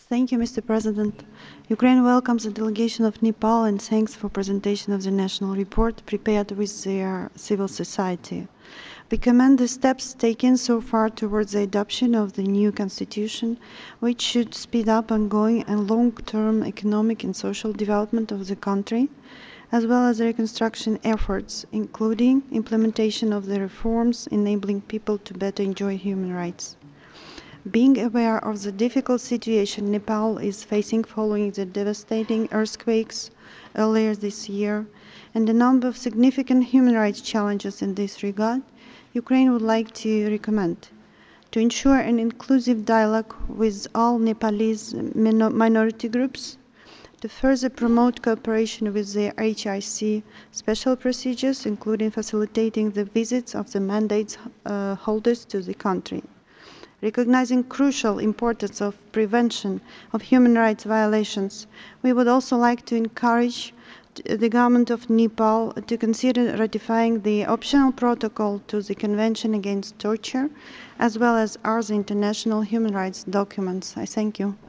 Thank you, Mr. President. Ukraine welcomes the delegation of Nepal and thanks for presentation of the national report prepared with their civil society. We commend the steps taken so far towards the adoption of the new constitution, which should speed up ongoing and long-term economic and social development of the country, as well as the reconstruction efforts, including implementation of the reforms enabling people to better enjoy human rights. Being aware of the difficult situation Nepal is facing following the devastating earthquakes earlier this year and a number of significant human rights challenges in this regard, Ukraine would like to recommend to ensure an inclusive dialogue with all Nepalese minority groups, to further promote cooperation with the HRC special procedures, including facilitating the visits of the mandate holders to the country. Recognizing crucial importance of prevention of human rights violations, we would also like to encourage the government of Nepal to consider ratifying the optional protocol to the Convention Against Torture, as well as other international human rights documents. I thank you.